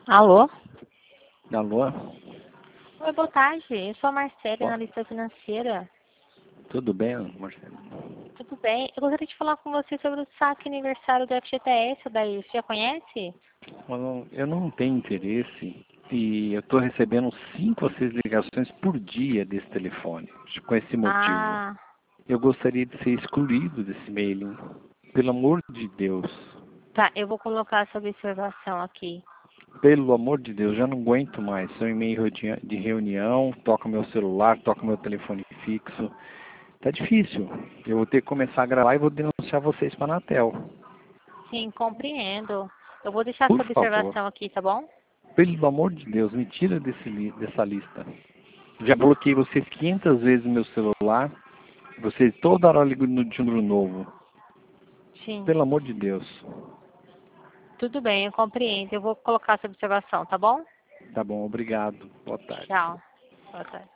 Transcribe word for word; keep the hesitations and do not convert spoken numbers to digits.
Alô? Alô? Oi, boa tarde. Eu sou a Marcela, Ó, analista financeira. tudo bem, Marcelo? Tudo bem? Eu gostaria de falar com você sobre o saque aniversário do F G T S, daí. Você já conhece? Eu não, eu não tenho interesse e eu estou recebendo cinco ou seis ligações por dia desse telefone, com esse motivo. Ah, Eu gostaria de ser excluído desse mailing. Pelo amor de Deus. tá. Eu vou colocar essa observação aqui. Pelo amor de Deus, já não aguento mais. São e-mail de reunião, toca meu celular, toca meu telefone fixo. Tá difícil. Eu vou ter que começar a gravar e vou denunciar vocês para a Anatel. Sim, compreendo. Eu vou deixar essa Por favor. observação aqui, tá bom? Pelo amor de Deus, me tira desse, li- dessa lista. Já bloqueei vocês quinhentas vezes no meu celular. Vocês toda hora ligam no de número novo. Sim. Pelo amor de Deus. Tudo bem, eu compreendo. Eu vou colocar essa observação, tá bom? Tá bom, obrigado. Boa tarde. Tchau. Boa tarde.